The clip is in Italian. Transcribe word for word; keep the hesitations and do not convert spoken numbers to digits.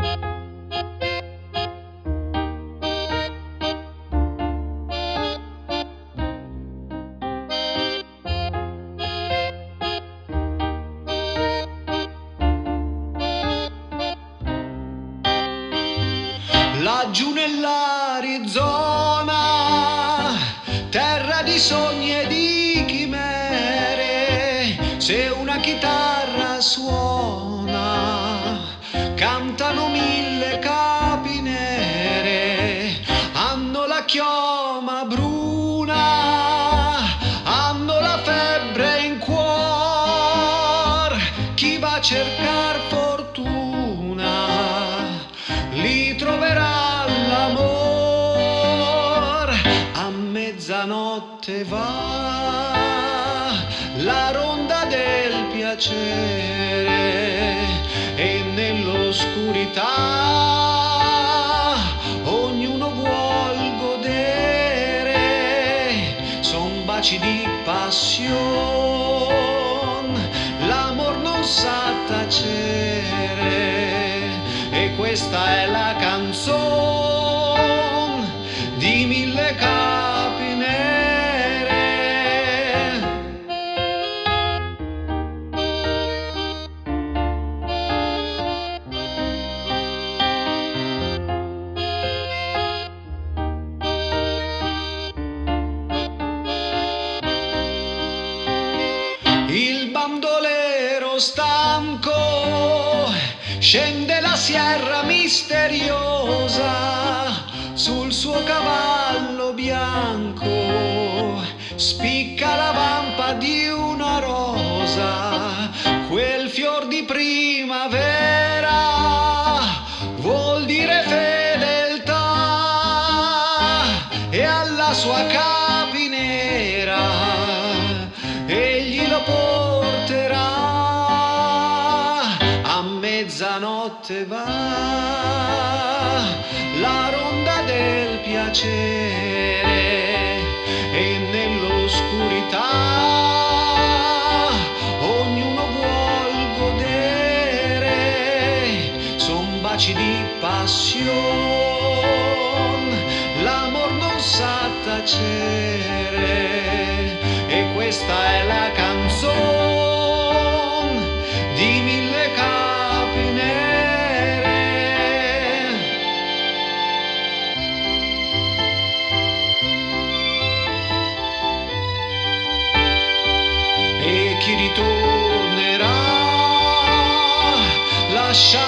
Laggiù nell'Arizona, terra di sogni e di chimere, se una chitarra suona, cantano mille capi nere, hanno la chioma bruna, hanno la febbre in cuor, chi va a cercar fortuna li troverà l'amor. A mezzanotte va la ronda del piacere e nell'oscurità ognuno vuol godere, son baci di passion, l'amor non sa tacere. E questa è la canzone di mille capi nere. Il bandolero stanco scende la sierra misteriosa sul suo cavallo bianco, spicca la vampa di una rosa, quel fior di primavera vuol dire fedeltà, e alla sua capinera egli lo porterà. Mezzanotte va la ronda del piacere e nell'oscurità ognuno vuol godere, son baci di passion, l'amor non sa tacere. E questa è la canzone di mille capi nere. E chi ritornerà lascia